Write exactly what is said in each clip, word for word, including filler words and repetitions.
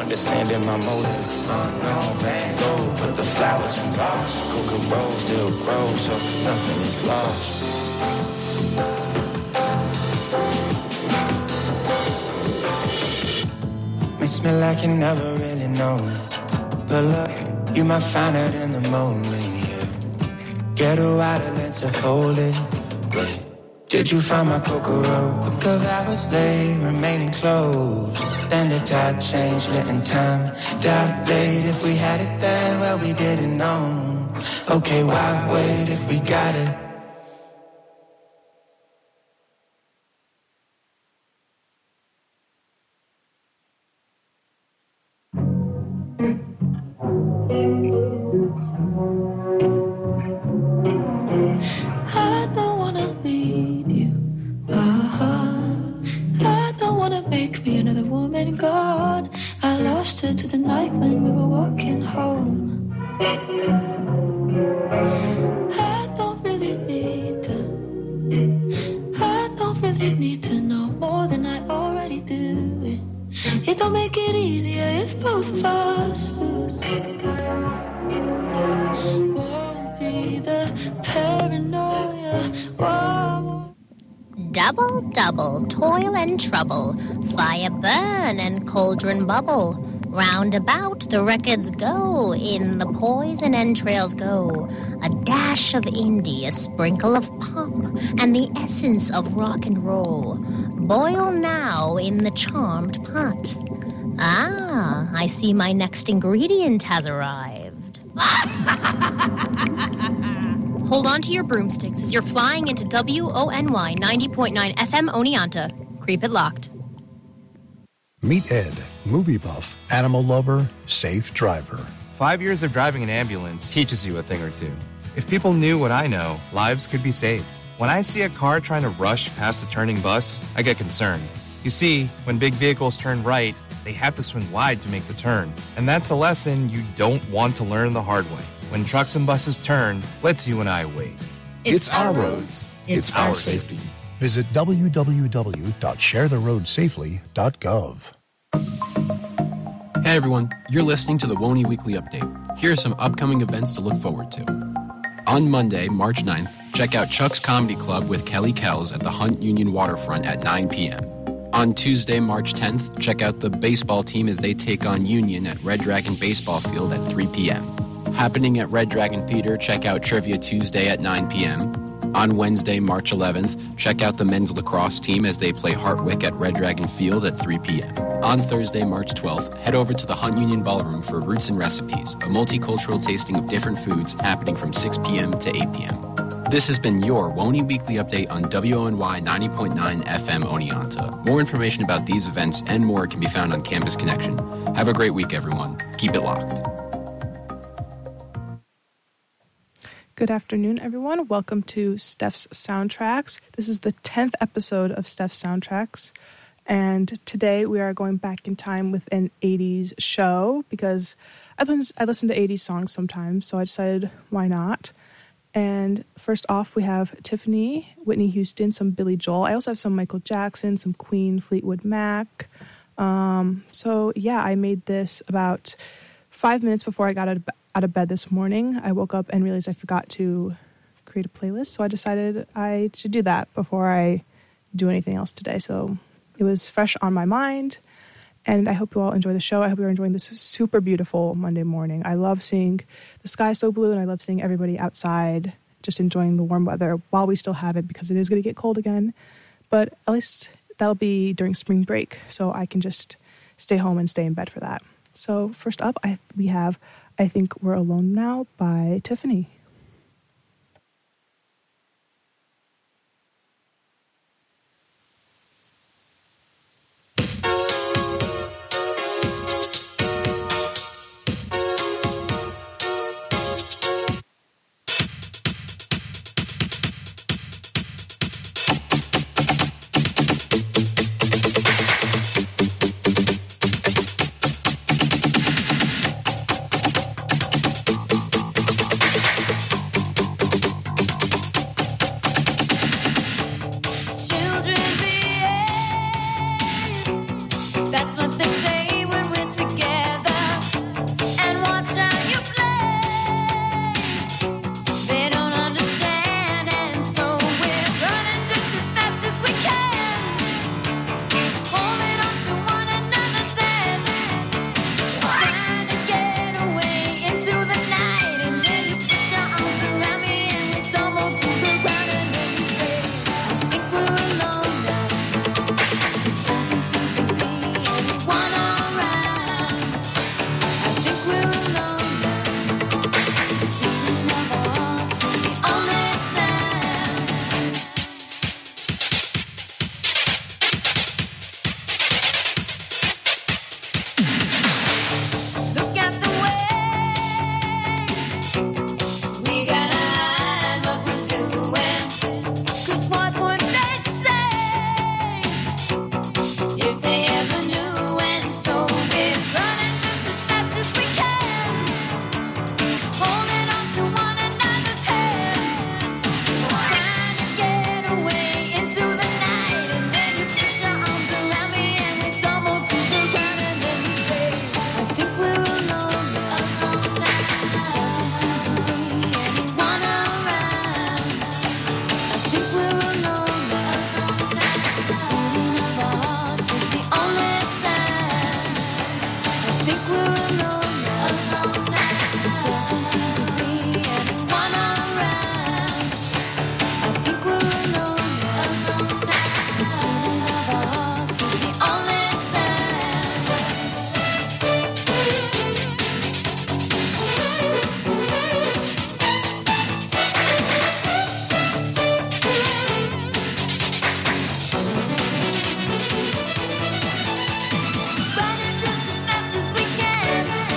understanding my motive. Unknown Van Gogh, put the flowers in vase. Coca Rose still grows, so nothing is lost. May smell like you never really known, but look, you might find it in the moment, yeah. Get a wider lens to hold it, wait. Did you find my Kokoro? Because I was late, remaining closed. Then the tide changed, letting time dilate. If we had it there, well, we didn't know. Okay, why wait if we got it? To the night when we were walking home. I don't really need to I don't really need to know more than I already do. It, it don't make it easier if both of us lose. Won't be the paranoia. Whoa. Double, double, toil and trouble, fire burn and cauldron bubble. Roundabout the records go, in the poison entrails go. A dash of indie, a sprinkle of pop, and the essence of rock and roll. Boil now in the charmed pot. Ah, I see my next ingredient has arrived. Hold on to your broomsticks as you're flying into W O N Y ninety point nine F M Oneonta. Creep it locked. Meet Ed, movie buff, animal lover, safe driver. Five years of driving an ambulance teaches you a thing or two. If people knew what I know, lives could be saved. When I see a car trying to rush past a turning bus, I get concerned. You see, when big vehicles turn right, they have to swing wide to make the turn. And that's a lesson you don't want to learn the hard way. When trucks and buses turn, let's you and I wait. It's, it's our roads. It's, it's our safety. safety. Visit w w w dot share the road safely dot gov. Hey everyone, you're listening to the W O N Y Weekly Update. Here are some upcoming events to look forward to. On Monday, March ninth, check out Chuck's Comedy Club with Kelly Kells at the Hunt Union Waterfront at nine p.m. On Tuesday, March tenth, check out the baseball team as they take on Union at Red Dragon Baseball Field at three p.m. Happening at Red Dragon Theater, check out Trivia Tuesday at nine p.m. On Wednesday, March eleventh, check out the men's lacrosse team as they play Hartwick at Red Dragon Field at three p.m. On Thursday, March twelfth, head over to the Hunt Union Ballroom for Roots and Recipes, a multicultural tasting of different foods happening from six p.m. to eight p.m. This has been your W O N Y Weekly Update on W O N Y ninety point nine F M Oneonta. More information about these events and more can be found on Campus Connection. Have a great week, everyone. Keep it locked. Good afternoon, everyone. Welcome to Steph's Soundtracks. This is the tenth episode of Steph's Soundtracks. And today we are going back in time with an eighties show because I listen, I listen to eighties songs sometimes, so I decided why not. And first off, we have Tiffany, Whitney Houston, some Billy Joel. I also have some Michael Jackson, some Queen, Fleetwood Mac. Um, so yeah, I made this about five minutes before I got out of, out of bed this morning. I woke up and realized I forgot to create a playlist, so I decided I should do that before I do anything else today. So it was fresh on my mind, and I hope you all enjoy the show. I hope you're enjoying this super beautiful Monday morning. I love seeing the sky so blue, and I love seeing everybody outside just enjoying the warm weather while we still have it, because it is going to get cold again. But at least that'll be during spring break, so I can just stay home and stay in bed for that. So first up, I, we have I Think We're Alone Now by Tiffany. Running just as fast as we can.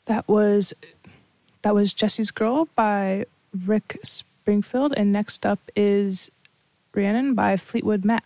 That was that was Jesse's Girl by Rick Springfield, and next up is Rhiannon by Fleetwood Mac.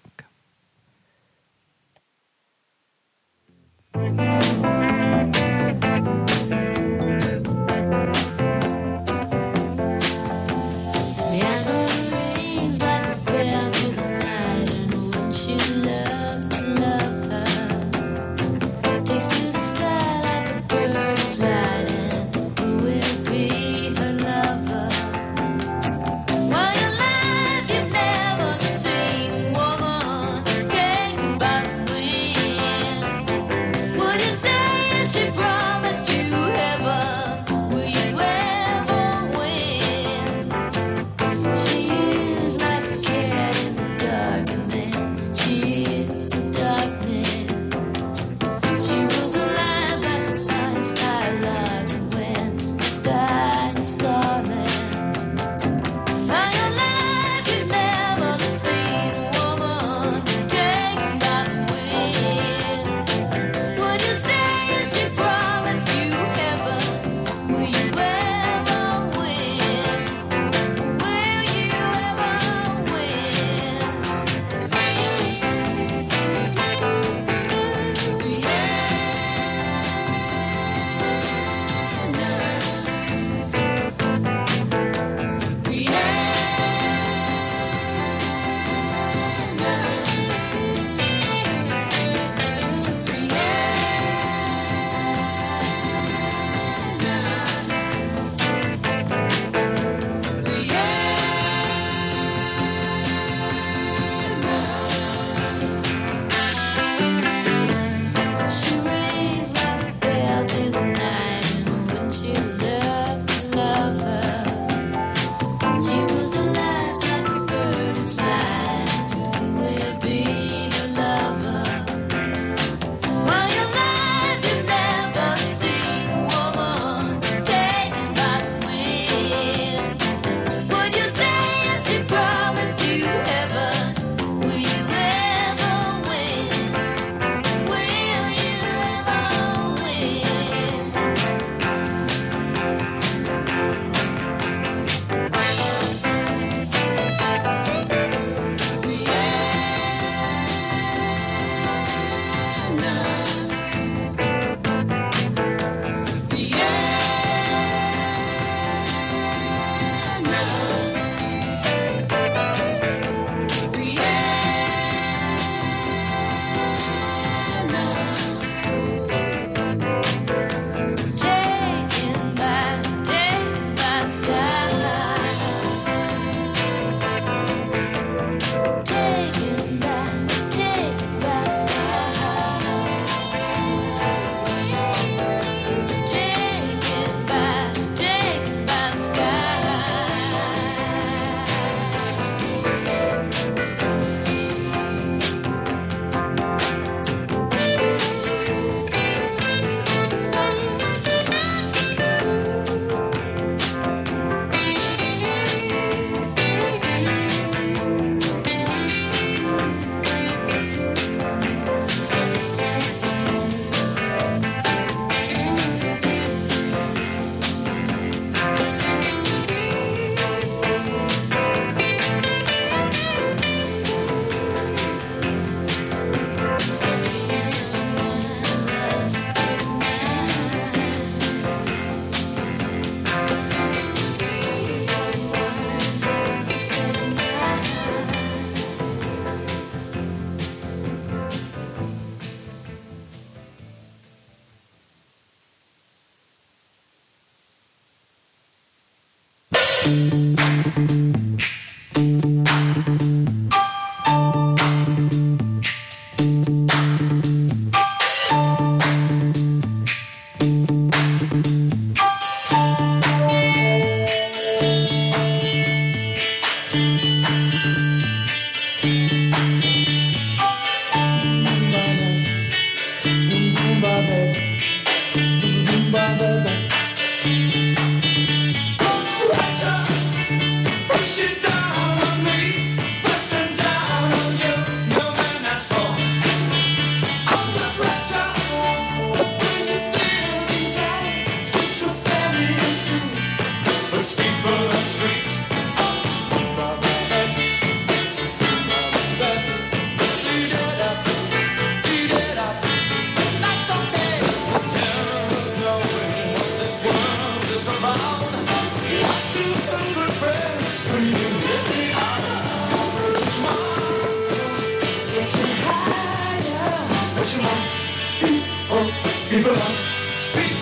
People on streets.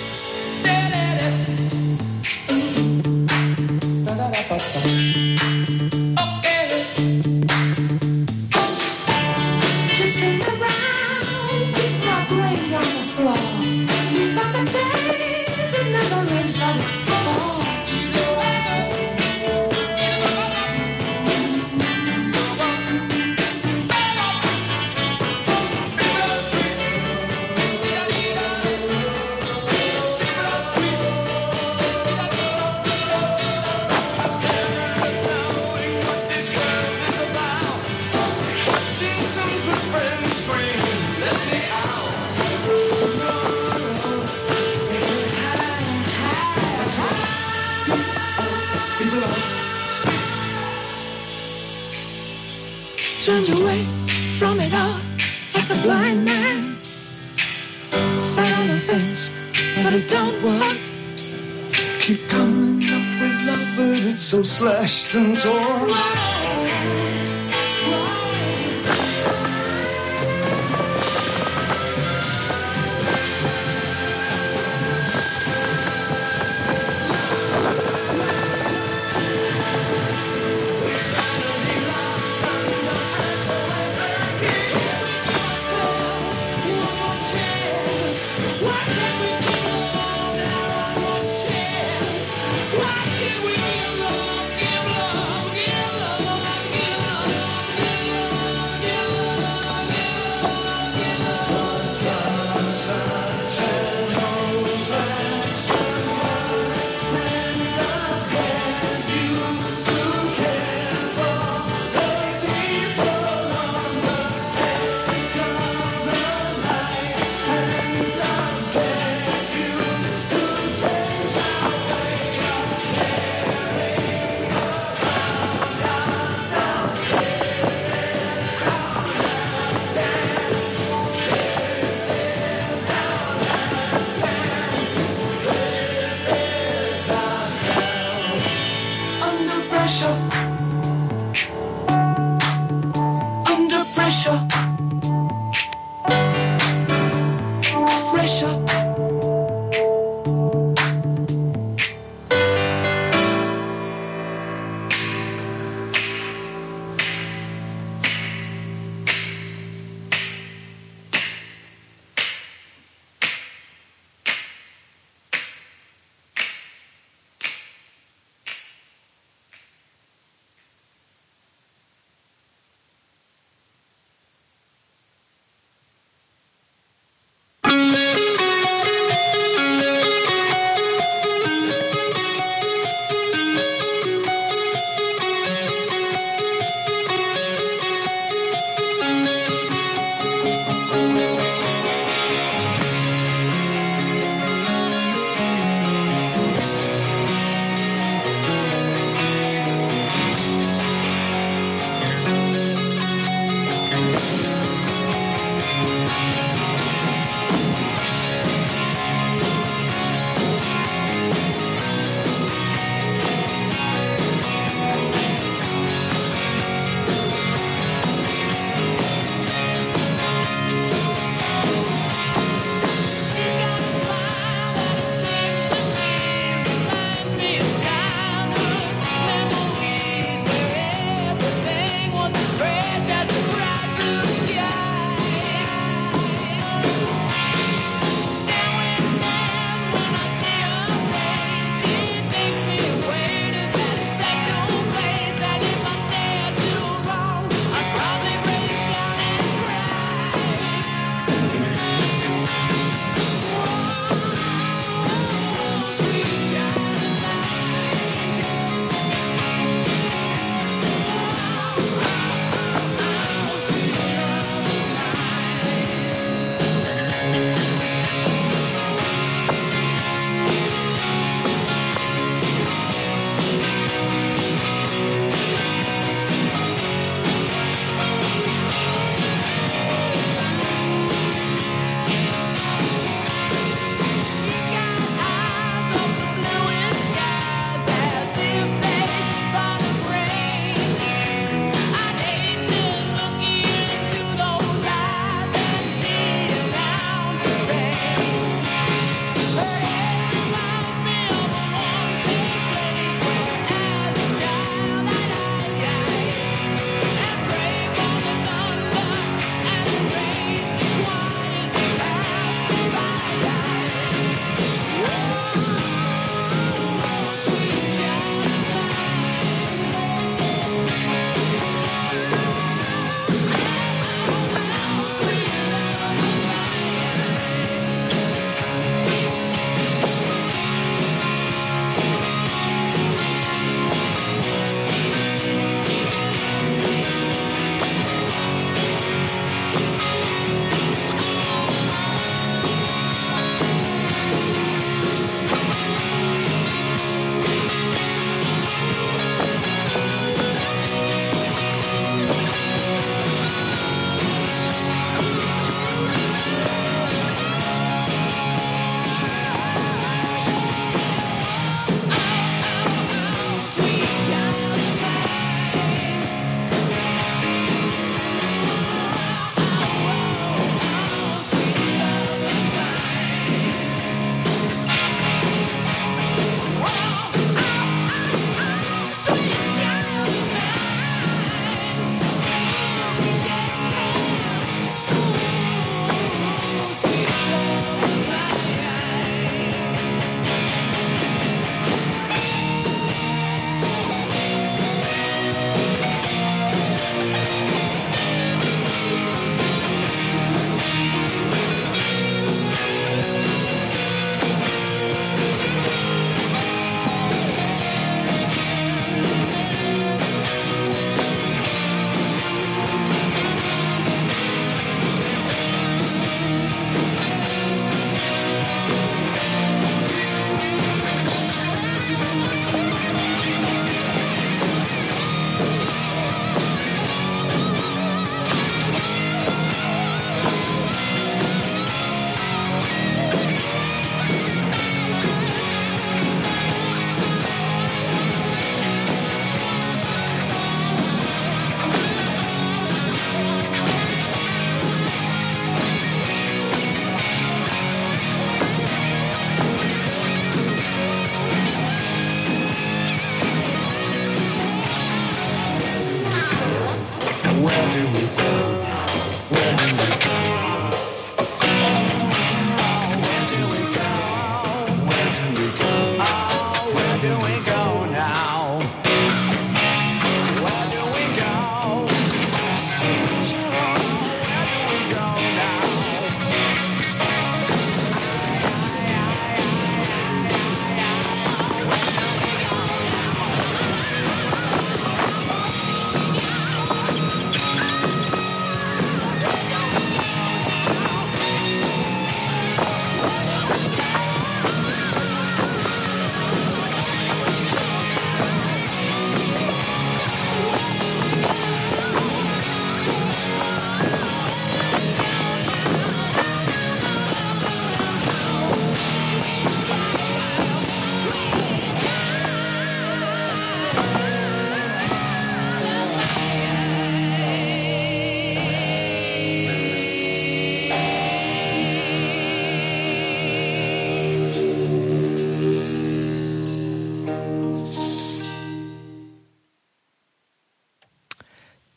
Tipping around, keep my brains on the floor. These are the days it never rains like before. Turned away from it all like a blind man. Sat on the fence, but it don't work. Keep coming up with love, but it's so slashed and torn. Why can't we give love, give love, give love?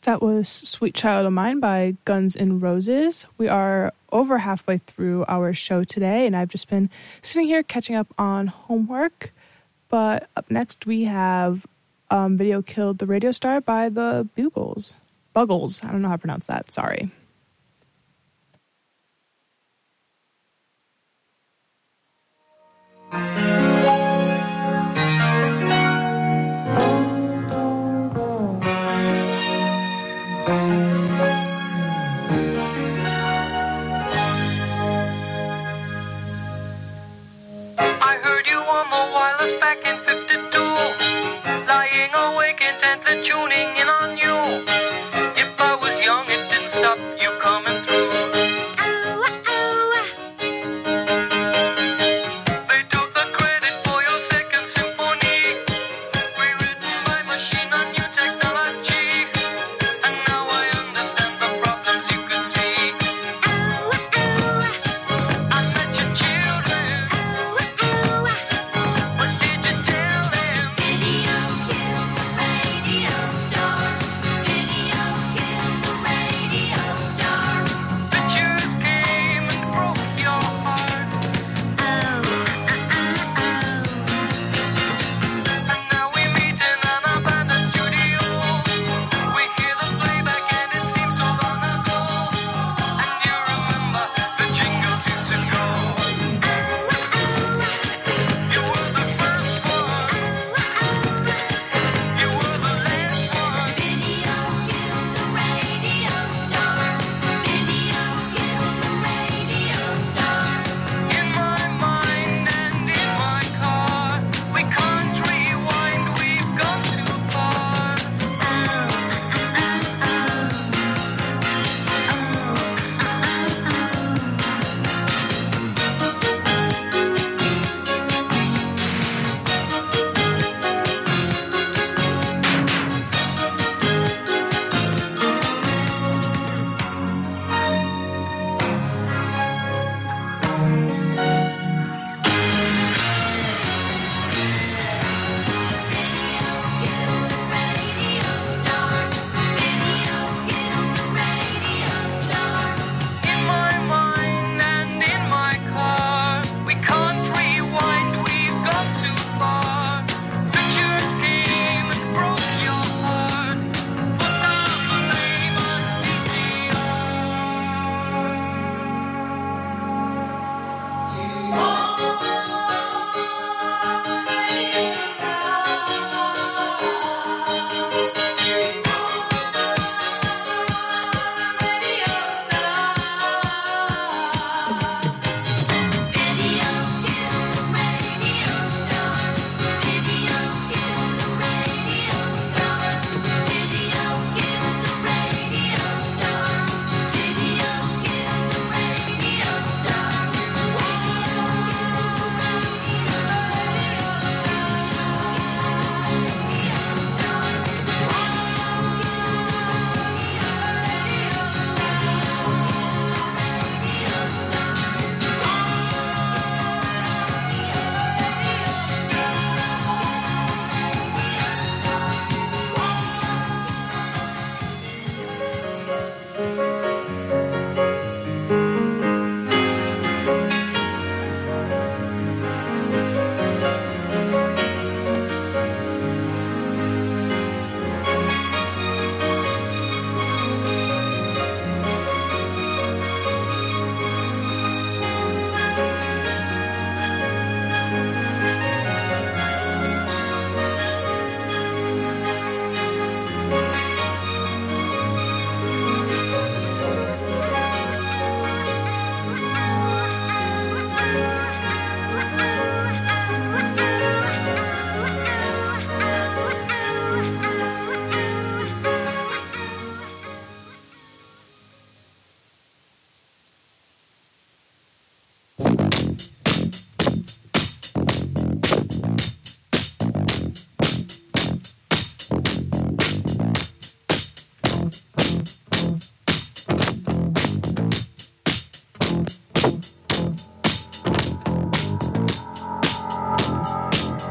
That was Sweet Child of Mine by Guns N' Roses. We are over halfway through our show today, and I've just been sitting here catching up on homework. But up next, we have um, Video Killed the Radio Star by the Bugles. Buggles. I don't know how to pronounce that. Sorry. Back in fifty-two, lying awake intently tuning in on you. If I was young, it didn't stop you coming through. Oh, oh. They took the credit for your second symphony, rewritten by machine on new technology. And now I understand the problems you could see. Oh, oh. I met your children. Oh, oh.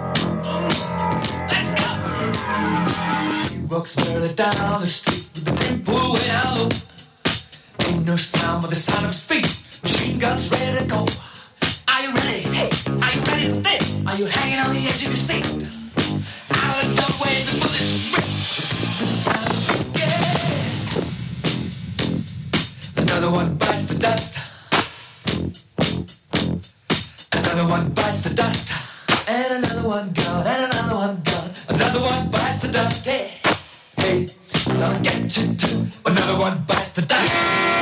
Walks barely down the street with the with the sound of his feet. Machine guns ready to go. Are you ready? Hey, are you ready for this? Are you hanging on the edge of your seat? Out of the doorway, the bullets rip. Yeah. Another one bites the dust. Another one bites the dust. And another one gone, and another one gone. Another one bites the dust. Hey, hey, I'm gonna get you too. Another one bites the dust.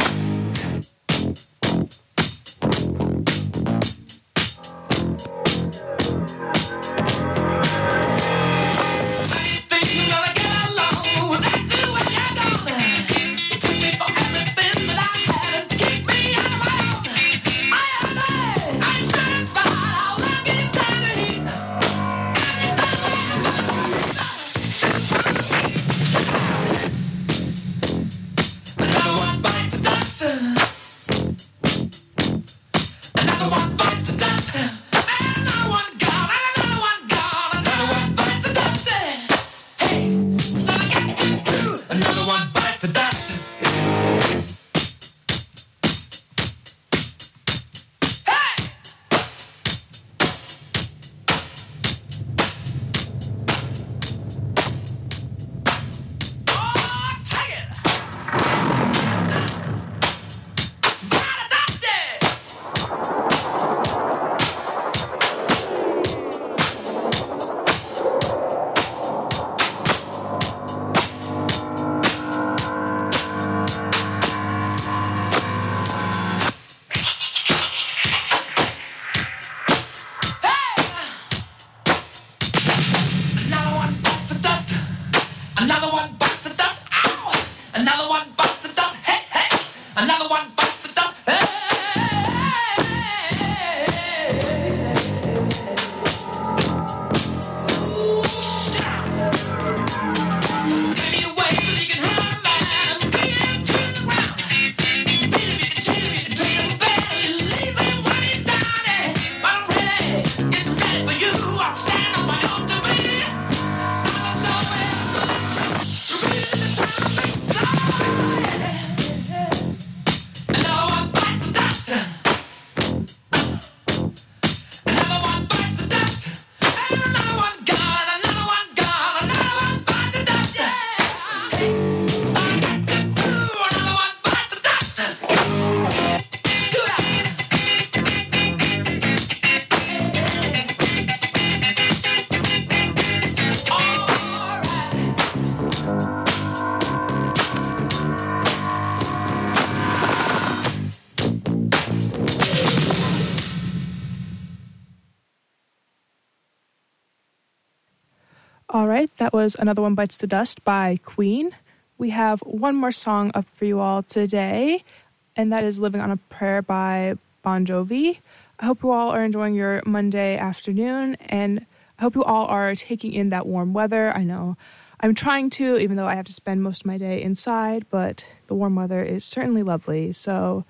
All right, that was Another One Bites the Dust by Queen. We have one more song up for you all today, and that is Living on a Prayer by Bon Jovi. I hope you all are enjoying your Monday afternoon, and I hope you all are taking in that warm weather. I know I'm trying to, even though I have to spend most of my day inside, but the warm weather is certainly lovely. So,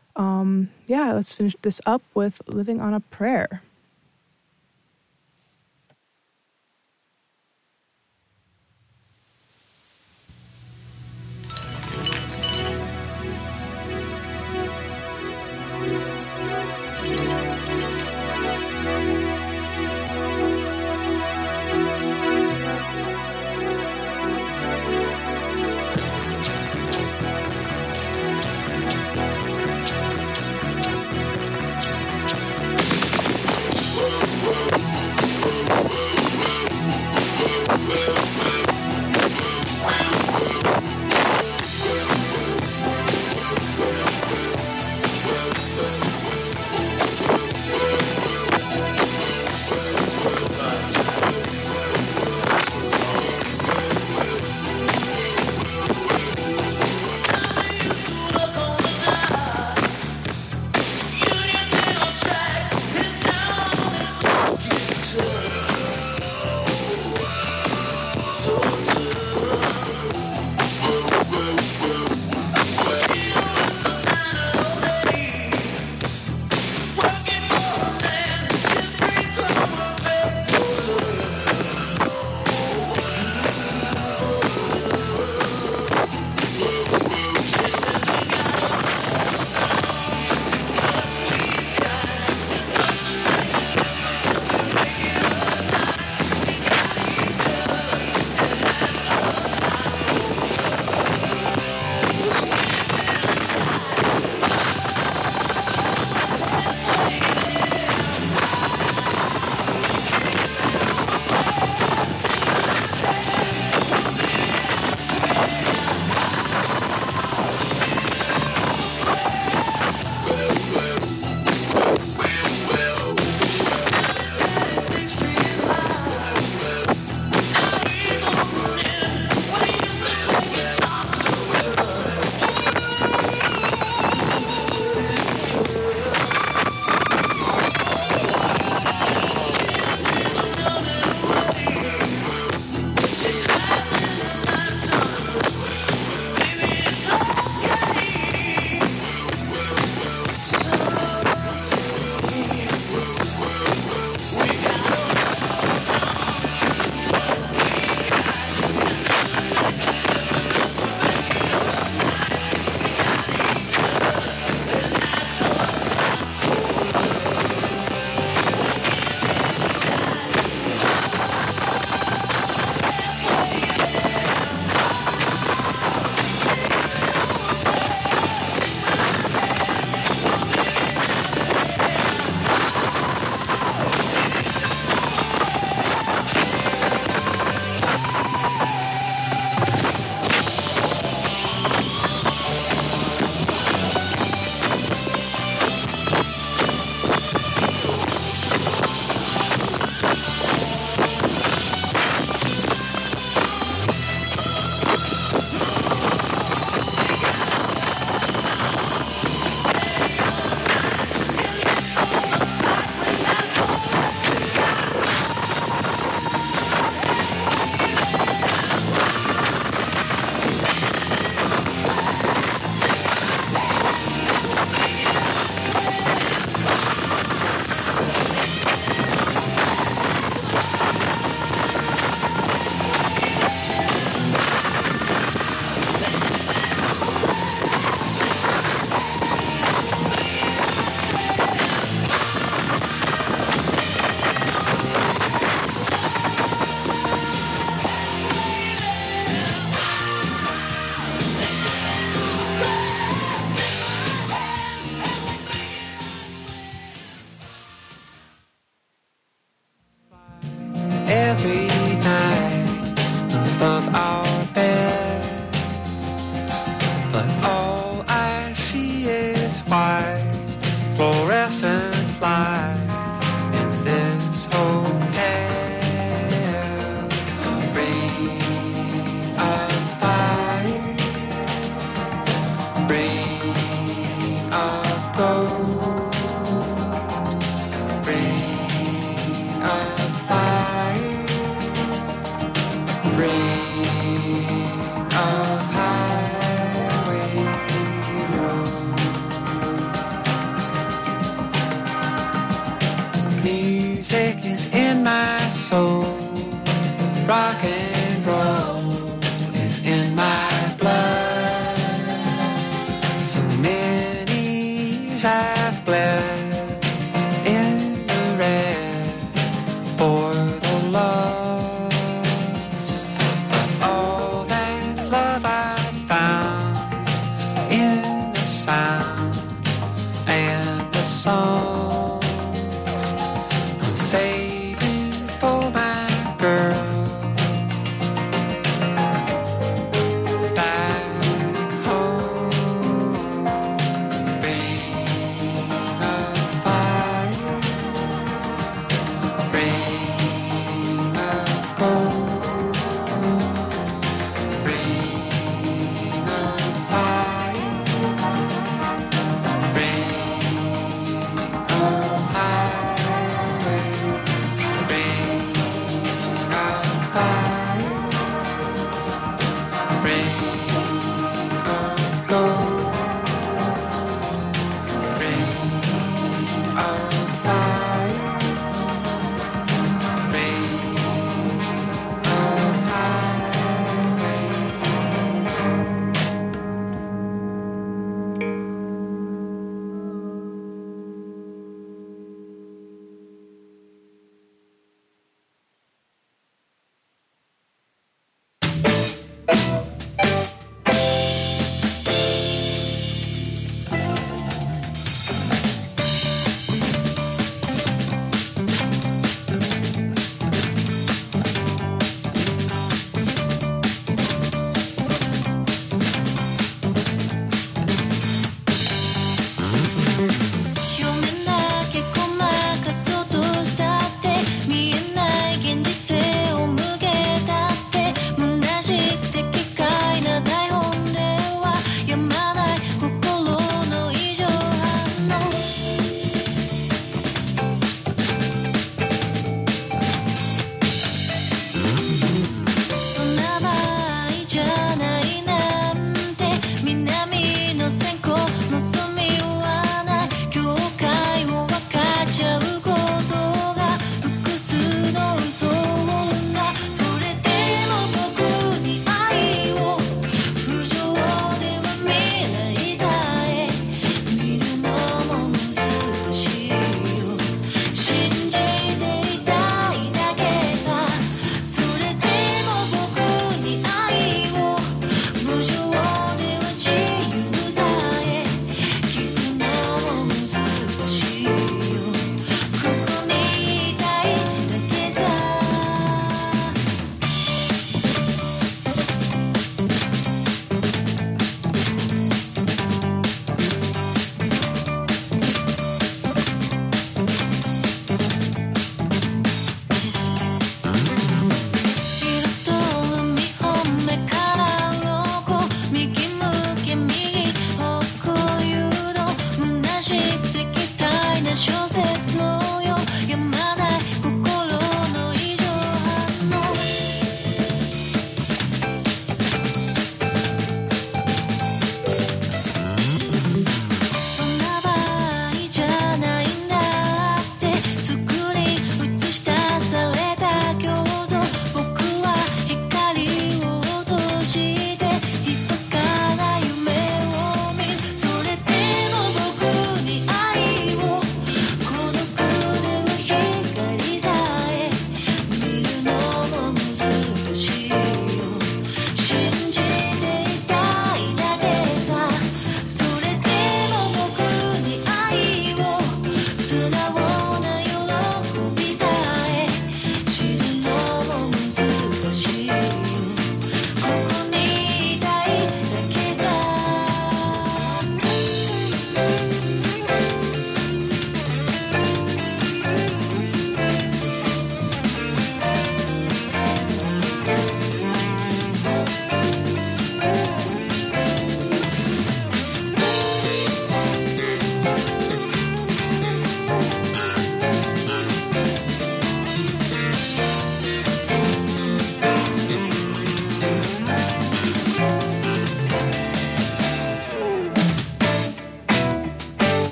um, yeah, let's finish this up with Living on a Prayer. every night above our bed. But all I see is white fluorescent light in this hotel. Ring of fire, ring of gold, ring of fire, ring of highway road. Music is in my soul, rock and roll is in my blood. So many years I've bled in the red for the love. But all that love I found in the sound and the songs I'm saving for my girl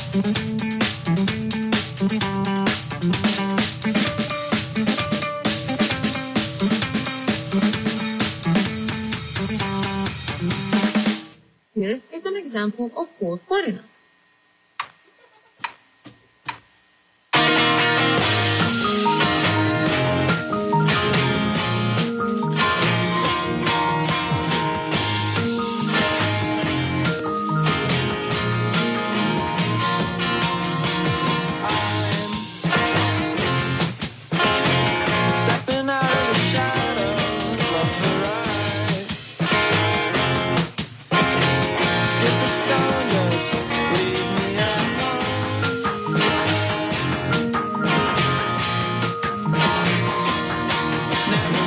Here is an example of fourth foreigner. Stepping out of the shadows, love the ride. Skip a stone, just leave me alone. Never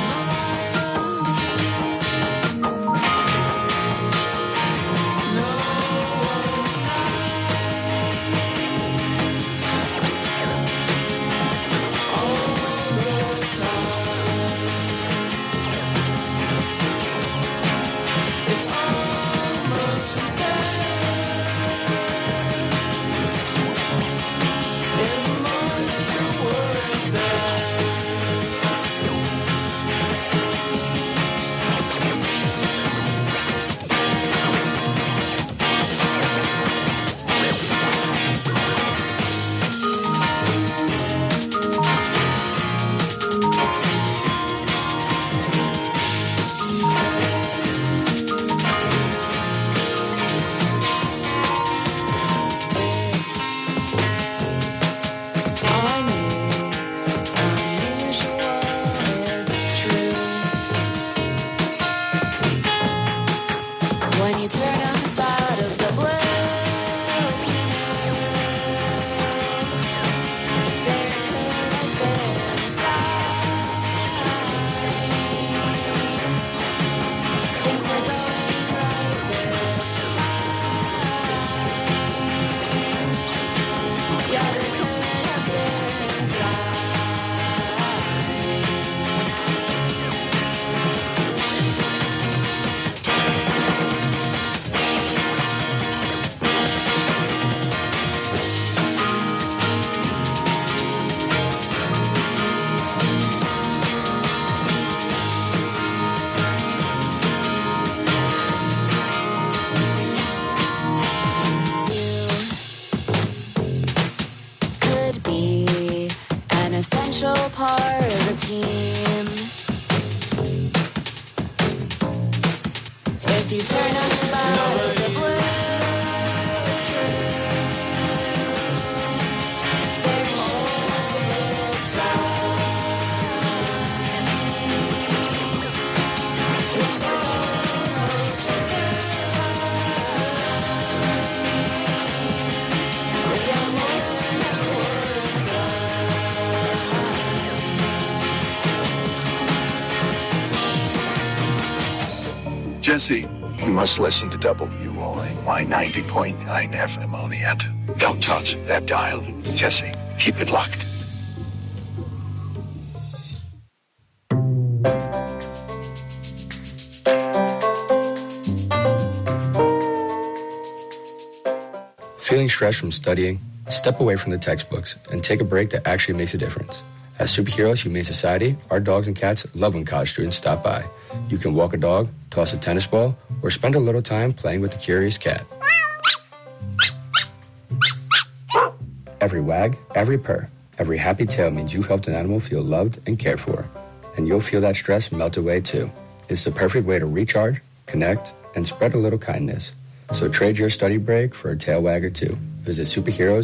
mind. No one's it's almost when you turn up out of the blue, there could have been a sign. Things are going right this time. Yeah, there could have been a sign. Could be an essential part of the team. If you turn up out of the blue, there's always time. It's almost Jesse, you must listen to W O A Y ninety point nine F M on the end. Don't touch that dial. Jesse, keep it locked. Feeling stressed from studying? Step away from the textbooks and take a break that actually makes a difference. At Superheroes Humane Society, our dogs and cats love when college students stop by. You can walk a dog, toss a tennis ball, or spend a little time playing with the curious cat. Every wag, every purr, every happy tail means you've helped an animal feel loved and cared for. And you'll feel that stress melt away too. It's the perfect way to recharge, connect, and spread a little kindness. So trade your study break for a tail wag or two. Visit Superheroes